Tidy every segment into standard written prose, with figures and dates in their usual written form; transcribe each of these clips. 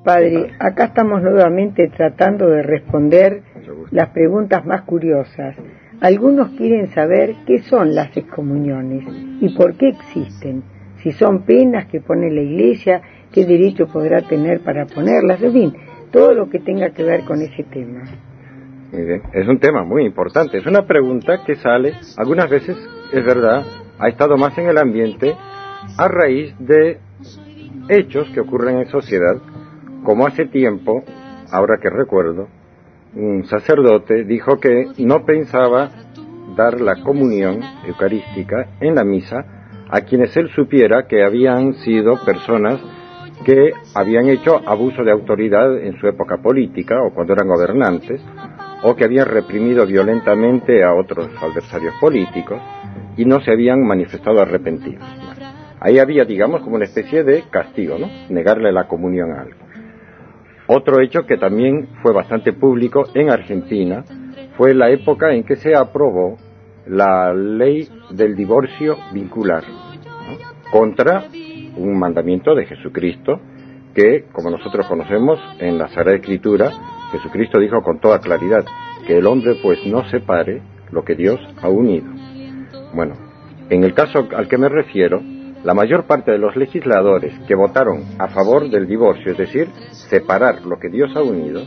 Padre, acá estamos nuevamente tratando de responder las preguntas más curiosas. Algunos quieren saber qué son las excomuniones y por qué existen. Si son penas que pone la Iglesia, qué derecho podrá tener para ponerlas, en fin, todo lo que tenga que ver con ese tema. Muy bien. Es un tema muy importante. Es una pregunta que sale, algunas veces, es verdad, ha estado más en el ambiente a raíz de hechos que ocurren en sociedad, como hace tiempo, ahora que recuerdo, un sacerdote dijo que no pensaba dar la comunión eucarística en la misa a quienes él supiera que habían sido personas que habían hecho abuso de autoridad en su época política o cuando eran gobernantes, o que habían reprimido violentamente a otros adversarios políticos y no se habían manifestado arrepentidos. Ahí había, digamos, como una especie de castigo, ¿no? Negarle la comunión a algo. Otro hecho que también fue bastante público en Argentina fue la época en que se aprobó la ley del divorcio vincular, ¿no? Contra un mandamiento de Jesucristo que, como nosotros conocemos en la Sagrada Escritura, Jesucristo dijo con toda claridad que el hombre pues no separe lo que Dios ha unido. Bueno, en el caso al que me refiero, la mayor parte de los legisladores que votaron a favor del divorcio, es decir, separar lo que Dios ha unido,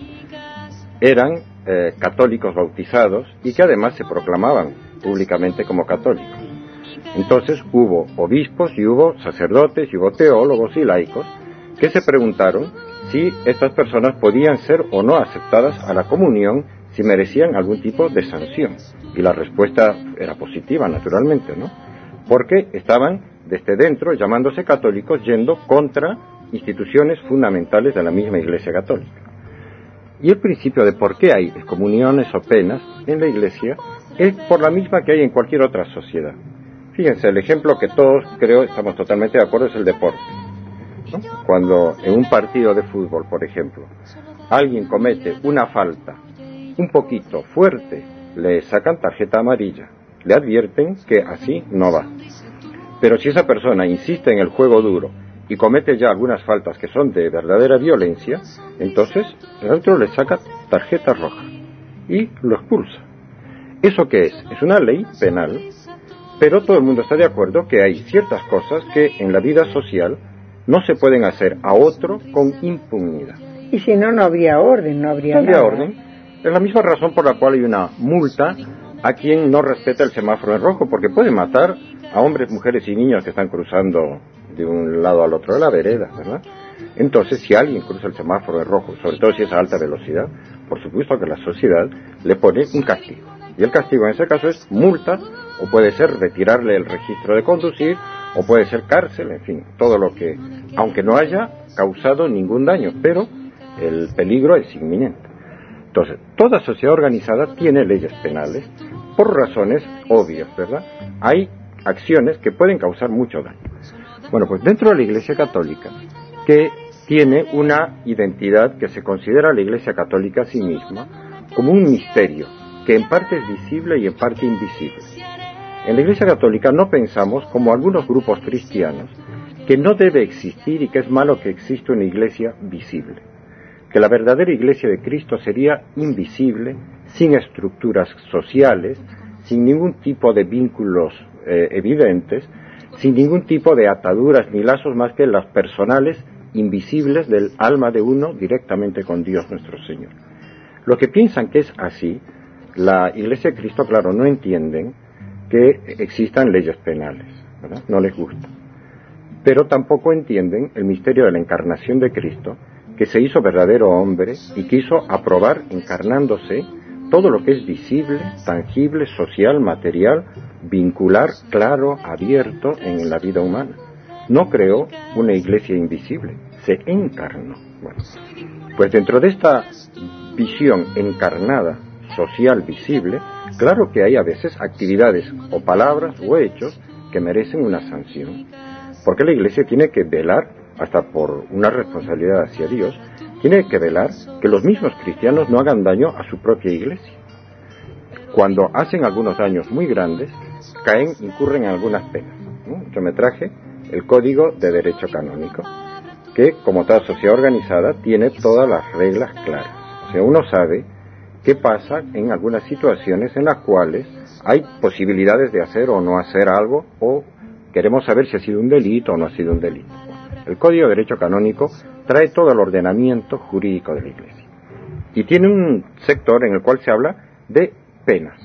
eran católicos bautizados y que además se proclamaban públicamente como católicos. Entonces hubo obispos y hubo sacerdotes y hubo teólogos y laicos que se preguntaron si estas personas podían ser o no aceptadas a la comunión, si merecían algún tipo de sanción. Y la respuesta era positiva, naturalmente, ¿no? Porque estaban desde dentro, llamándose católicos, yendo contra instituciones fundamentales de la misma Iglesia Católica. Y el principio de por qué hay excomuniones o penas en la Iglesia es por la misma que hay en cualquier otra sociedad. Fíjense, el ejemplo que todos, creo, estamos totalmente de acuerdo es el deporte, ¿no? Cuando en un partido de fútbol, por ejemplo, alguien comete una falta un poquito fuerte, le sacan tarjeta amarilla, le advierten que así no va. Pero si esa persona insiste en el juego duro y comete ya algunas faltas que son de verdadera violencia, entonces el árbitro le saca tarjeta roja y lo expulsa. ¿Eso qué es? Es una ley penal, pero todo el mundo está de acuerdo que hay ciertas cosas que en la vida social no se pueden hacer a otro con impunidad. Y si no, no habría orden, no habría orden. Es la misma razón por la cual hay una multa a quien no respeta el semáforo en rojo, porque puede matar a hombres, mujeres y niños que están cruzando de un lado al otro de la vereda, ¿verdad? Entonces, si alguien cruza el semáforo en rojo, sobre todo si es a alta velocidad, por supuesto que la sociedad le pone un castigo. Y el castigo en ese caso es multa, o puede ser retirarle el registro de conducir, o puede ser cárcel, en fin, todo lo que, aunque no haya causado ningún daño, pero el peligro es inminente. Entonces, toda sociedad organizada tiene leyes penales por razones obvias, ¿verdad? Hay acciones que pueden causar mucho daño. Bueno, pues dentro de la Iglesia Católica, que tiene una identidad que se considera la Iglesia Católica a sí misma como un misterio, que en parte es visible y en parte invisible. En la Iglesia Católica no pensamos, como algunos grupos cristianos, que no debe existir y que es malo que exista una iglesia visible. Que la verdadera Iglesia de Cristo sería invisible, sin estructuras sociales, sin ningún tipo de vínculos evidentes, sin ningún tipo de ataduras ni lazos más que las personales, invisibles del alma de uno directamente con Dios nuestro Señor. Los que piensan que es así, la Iglesia de Cristo, claro, no entienden que existan leyes penales, ¿verdad? No les gusta. Pero tampoco entienden el misterio de la encarnación de Cristo, que se hizo verdadero hombre y quiso aprobar, encarnándose, todo lo que es visible, tangible, social, material, vincular, claro, abierto en la vida humana. No creó una iglesia invisible, se encarnó. Bueno, pues dentro de esta visión encarnada, social, visible, claro que hay a veces actividades o palabras o hechos que merecen una sanción, porque la iglesia tiene que velar, hasta por una responsabilidad hacia Dios, tiene que velar que los mismos cristianos no hagan daño a su propia iglesia. Cuando hacen algunos daños muy grandes, incurren en algunas penas, ¿no? Yo me traje el Código de Derecho Canónico que, como toda sociedad organizada, tiene todas las reglas claras. O sea, uno sabe qué pasa en algunas situaciones en las cuales hay posibilidades de hacer o no hacer algo, o queremos saber si ha sido un delito o no ha sido un delito. El Código de Derecho Canónico trae todo el ordenamiento jurídico de la Iglesia. Y tiene un sector en el cual se habla de penas.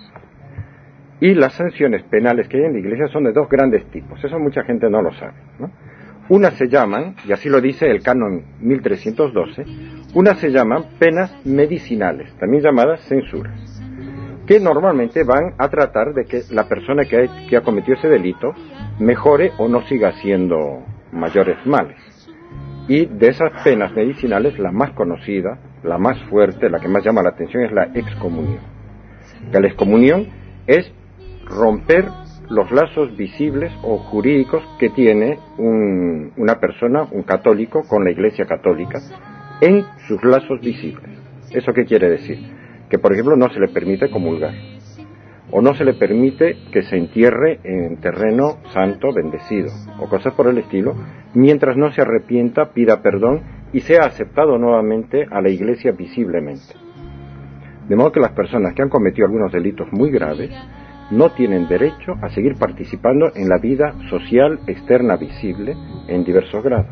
Y las sanciones penales que hay en la Iglesia son de dos grandes tipos. Eso mucha gente no lo sabe, ¿no? Unas se llaman, y así lo dice el Canon 1312, unas se llaman penas medicinales, también llamadas censuras, que normalmente van a tratar de que la persona que ha cometido ese delito mejore o no siga haciendo mayores males. Y de esas penas medicinales, la más conocida, la más fuerte, la que más llama la atención es la excomunión. La excomunión es romper los lazos visibles o jurídicos que tiene una persona, un católico, con la Iglesia Católica, en sus lazos visibles. ¿Eso qué quiere decir? Que, por ejemplo, no se le permite comulgar, o no se le permite que se entierre en terreno santo, bendecido, o cosas por el estilo, mientras no se arrepienta, pida perdón y sea aceptado nuevamente a la Iglesia visiblemente. De modo que las personas que han cometido algunos delitos muy graves no tienen derecho a seguir participando en la vida social externa visible en diversos grados.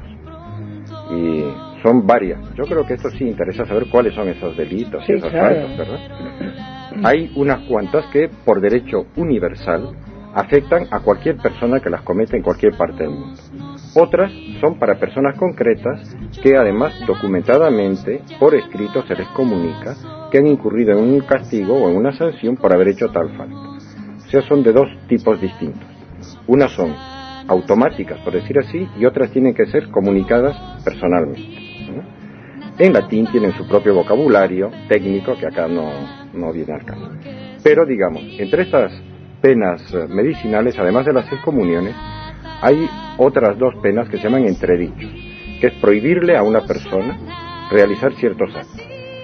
Y son varias. Yo creo que esto sí interesa saber cuáles son esos delitos y esos fallos, ¿verdad? Hay unas cuantas que, por derecho universal, afectan a cualquier persona que las cometa en cualquier parte del mundo. Otras son para personas concretas que, además, documentadamente, por escrito, se les comunica que han incurrido en un castigo o en una sanción por haber hecho tal falta. O sea, son de dos tipos distintos. Unas son automáticas, por decir así, y otras tienen que ser comunicadas personalmente, ¿no? En latín tienen su propio vocabulario técnico, que acá no viene al caso. Pero, digamos, entre estas penas medicinales, además de las excomuniones, hay otras dos penas que se llaman entredichos, que es prohibirle a una persona realizar ciertos actos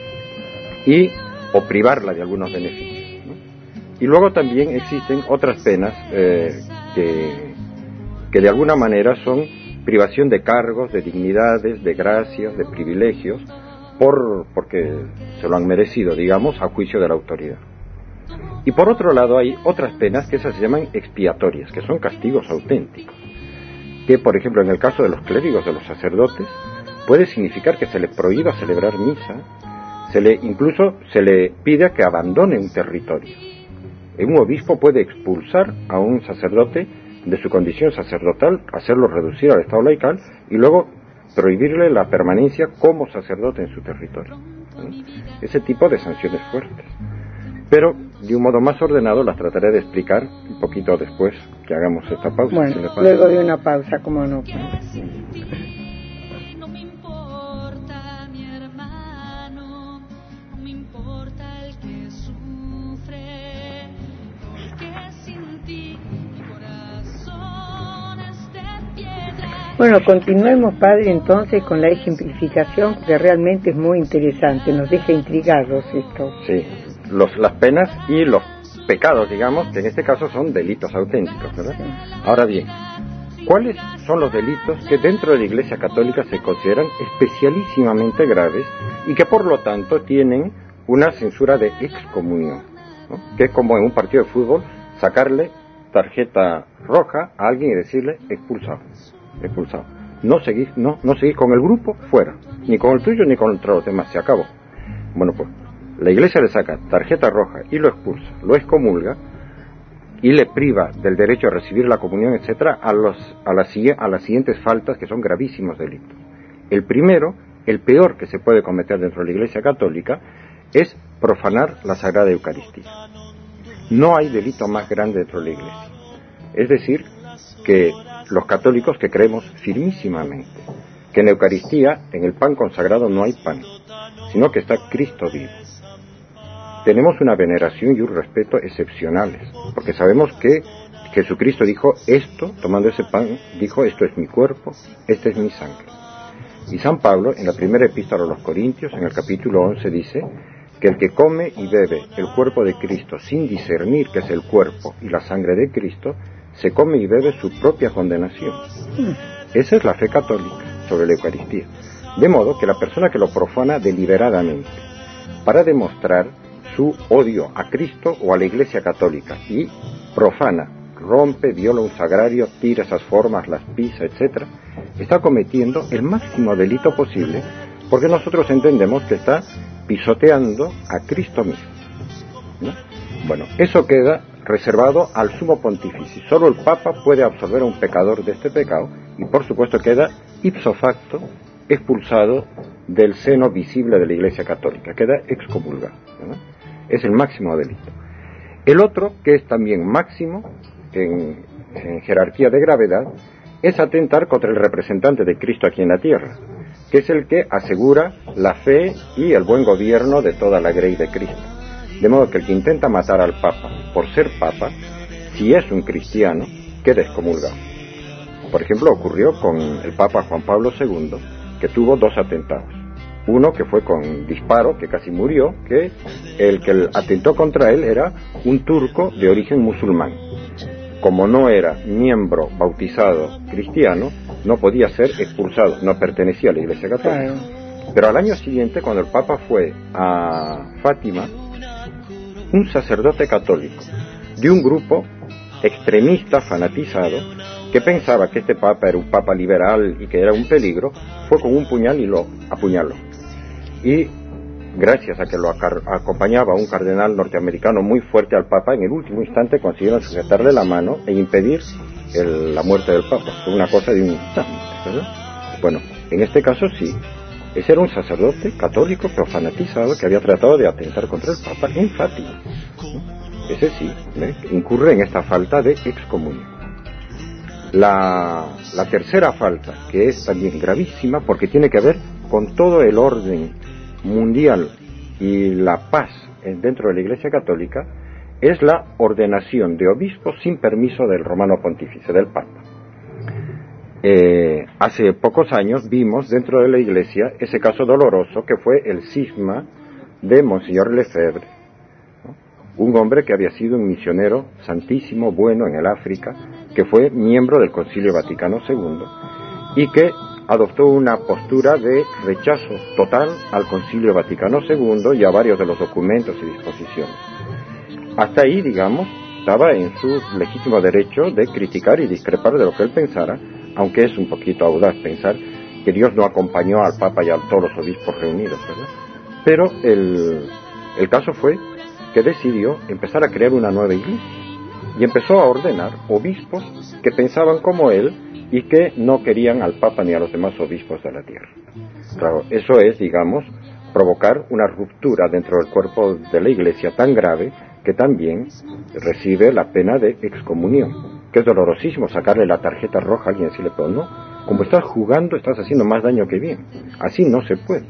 o privarla de algunos beneficios. Y luego también existen otras penas que de alguna manera son privación de cargos, de dignidades, de gracias, de privilegios, porque se lo han merecido, digamos, a juicio de la autoridad. Y por otro lado hay otras penas que esas se llaman expiatorias, que son castigos auténticos, que por ejemplo en el caso de los clérigos, de los sacerdotes, puede significar que se le prohíba celebrar misa, incluso se le pida que abandone un territorio. Un obispo puede expulsar a un sacerdote de su condición sacerdotal, hacerlo reducir al estado laical y luego prohibirle la permanencia como sacerdote en su territorio. Ese tipo de sanciones fuertes. Pero de un modo más ordenado las trataré de explicar un poquito después que hagamos esta pausa. Bueno, si luego de una pausa, como no. Bueno, continuemos, padre, entonces con la ejemplificación, que realmente es muy interesante, nos deja intrigados esto. Sí, las penas y los pecados, digamos, que en este caso son delitos auténticos, ¿verdad? Sí. Ahora bien, ¿cuáles son los delitos que dentro de la Iglesia Católica se consideran especialísimamente graves y que por lo tanto tienen una censura de excomunión, ¿no? Que es como en un partido de fútbol sacarle tarjeta roja a alguien y decirle expulsado. No seguís con el grupo, fuera, ni con el tuyo ni con los demás, se acabó. Bueno, pues la Iglesia le saca tarjeta roja y lo expulsa, lo excomulga y le priva del derecho a recibir la comunión, etcétera, a las siguientes faltas, que son gravísimos delitos. El primero, el peor que se puede cometer dentro de la Iglesia Católica, es profanar la Sagrada Eucaristía. No hay delito más grande dentro de la Iglesia. Es decir, que los católicos que creemos firmísimamente que en la Eucaristía, en el pan consagrado, no hay pan, sino que está Cristo vivo. Tenemos una veneración y un respeto excepcionales, porque sabemos que Jesucristo dijo esto, tomando ese pan, dijo esto es mi cuerpo, este es mi sangre. Y San Pablo, en la primera epístola a los Corintios, en el capítulo 11, dice que el que come y bebe el cuerpo de Cristo sin discernir que es el cuerpo y la sangre de Cristo, se come y bebe su propia condenación. Esa es la fe católica. sobre la Eucaristía. De modo que la persona que lo profana deliberadamente, para demostrar su odio a Cristo o a la Iglesia Católica, y profana, rompe, viola un sagrario, tira esas formas, las pisa, etc., está cometiendo el máximo delito posible, porque nosotros entendemos que está pisoteando a Cristo mismo, ¿no? Bueno, eso queda reservado al sumo pontífice. Solo el Papa puede absolver a un pecador de este pecado y, por supuesto, queda ipso facto expulsado del seno visible de la Iglesia Católica, queda excomulgado, ¿no? Es el máximo delito. El otro, que es también máximo en jerarquía de gravedad, es atentar contra el representante de Cristo aquí en la tierra, que es el que asegura la fe y el buen gobierno de toda la grey de Cristo. De modo que el que intenta matar al Papa por ser Papa, si es un cristiano, queda excomulgado. Por ejemplo, ocurrió con el Papa Juan Pablo II, que tuvo 2 atentados. Uno que fue con disparo, que casi murió, que el que atentó contra él era un turco de origen musulmán. Como no era miembro bautizado cristiano, no podía ser expulsado, no pertenecía a la Iglesia Católica. Pero al año siguiente, cuando el Papa fue a Fátima, un sacerdote católico de un grupo extremista, fanatizado, que pensaba que este Papa era un Papa liberal y que era un peligro, fue con un puñal y lo apuñaló. Y gracias a que lo acompañaba un cardenal norteamericano muy fuerte al Papa, en el último instante consiguieron sujetarle la mano e impedir la muerte del Papa. Fue una cosa de un instante, ¿verdad? Bueno, en este caso sí. Ese era un sacerdote católico pero fanatizado que había tratado de atentar contra el Papa en Fátima. Ese sí, incurre en esta falta de excomunión. La tercera falta, que es también gravísima porque tiene que ver con todo el orden mundial y la paz dentro de la Iglesia Católica, es la ordenación de obispos sin permiso del Romano Pontífice, del Papa. Hace pocos años vimos dentro de la Iglesia ese caso doloroso que fue el cisma de Monseñor Lefebvre, ¿no? Un hombre que había sido un misionero santísimo, bueno en el África, que fue miembro del Concilio Vaticano II y que adoptó una postura de rechazo total al Concilio Vaticano II y a varios de los documentos y disposiciones. Hasta ahí, digamos, estaba en su legítimo derecho de criticar y discrepar de lo que él pensara, aunque es un poquito audaz pensar que Dios no acompañó al Papa y a todos los obispos reunidos, ¿verdad? Pero el caso fue que decidió empezar a crear una nueva iglesia y empezó a ordenar obispos que pensaban como él y que no querían al Papa ni a los demás obispos de la tierra. Claro, eso es, digamos, provocar una ruptura dentro del cuerpo de la Iglesia tan grave que también recibe la pena de excomunión, que es dolorosísimo sacarle la tarjeta roja a alguien y decirle, pero no, como estás jugando estás haciendo más daño que bien, así no se puede,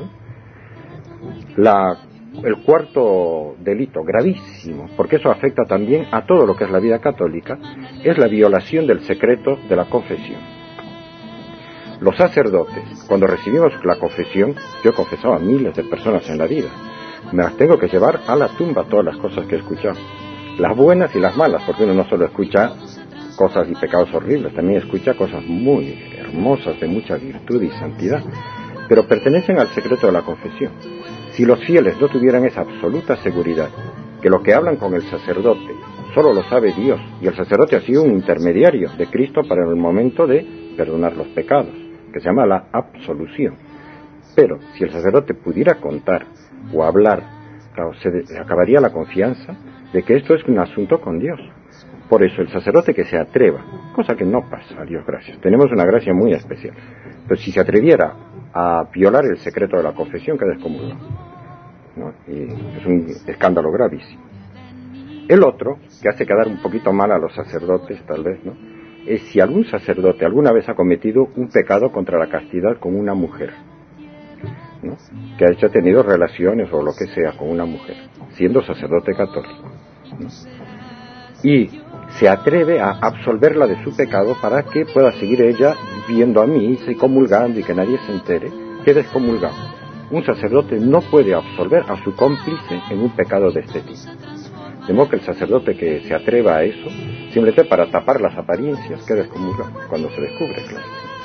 ¿no? El cuarto delito, gravísimo, porque eso afecta también a todo lo que es la vida católica, es la violación del secreto de la confesión. Los sacerdotes, cuando recibimos la confesión, yo he confesado a miles de personas en la vida, me las tengo que llevar a la tumba todas las cosas que he escuchado, las buenas y las malas, porque uno no solo escucha cosas y pecados horribles, también escucha cosas muy hermosas, de mucha virtud y santidad, pero pertenecen al secreto de la confesión. Si los fieles no tuvieran esa absoluta seguridad que lo que hablan con el sacerdote solo lo sabe Dios, y el sacerdote ha sido un intermediario de Cristo para el momento de perdonar los pecados, que se llama la absolución. Pero si el sacerdote pudiera contar o hablar, claro, se acabaría la confianza de que esto es un asunto con Dios. Por eso el sacerdote que se atreva, cosa que no pasa, a Dios gracias, tenemos una gracia muy especial, pero si se atreviera a violar el secreto de la confesión, queda excomulgado, ¿no? Y es un escándalo gravísimo. El otro, que hace quedar un poquito mal a los sacerdotes, tal vez, ¿no?, es si algún sacerdote alguna vez ha cometido un pecado contra la castidad con una mujer, ¿no?, que ha tenido relaciones o lo que sea con una mujer, siendo sacerdote católico, ¿no?, y se atreve a absolverla de su pecado para que pueda seguir ella viviendo a misa y comulgando y que nadie se entere, queda excomulgado. Un sacerdote no puede absolver a su cómplice en un pecado de este tipo. De modo que el sacerdote que se atreva a eso, simplemente para tapar las apariencias, queda excomulgado cuando se descubre, claro.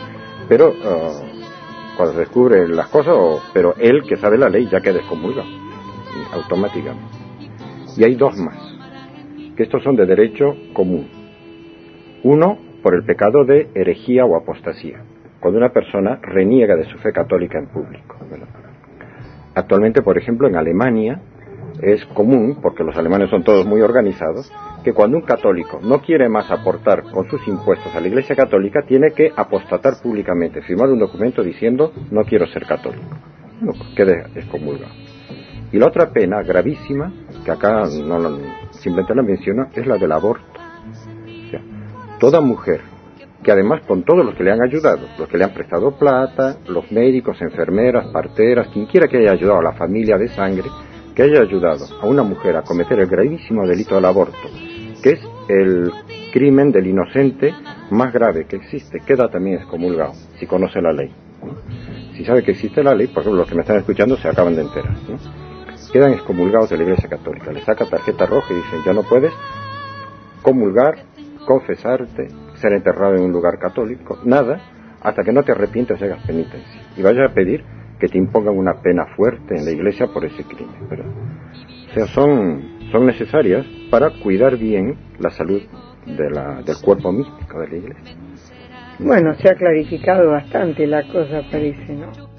pero cuando descubre las cosas, pero él que sabe la ley ya queda excomulgado automáticamente. Y hay dos más, que estos son de derecho común. Uno, por el pecado de herejía o apostasía, cuando una persona reniega de su fe católica en público, ¿verdad? Actualmente, por ejemplo, en Alemania es común, porque los alemanes son todos muy organizados, que cuando un católico no quiere más aportar con sus impuestos a la Iglesia Católica, tiene que apostatar públicamente, firmar un documento diciendo no quiero ser católico. No, quede excomulgado. Y la otra pena gravísima, que acá simplemente la menciono, es la del aborto. O sea, toda mujer que además con todos los que le han ayudado, los que le han prestado plata, los médicos, enfermeras, parteras, quien quiera que haya ayudado a la familia de sangre, que haya ayudado a una mujer a cometer el gravísimo delito del aborto, que es el crimen del inocente más grave que existe, queda también excomulgado, si conoce la ley, ¿no? Si sabe que existe la ley, por ejemplo, los que me están escuchando se acaban de enterar, ¿no? Quedan excomulgados de la Iglesia Católica, le saca tarjeta roja y dicen, ya no puedes comulgar, confesarte, ser enterrado en un lugar católico, nada, hasta que no te arrepientas y hagas penitencia, y vayas a pedir que te impongan una pena fuerte en la Iglesia por ese crimen, ¿verdad? O sea, son necesarias para cuidar bien la salud del cuerpo místico de la Iglesia. Bueno, se ha clarificado bastante la cosa, parece, ¿no?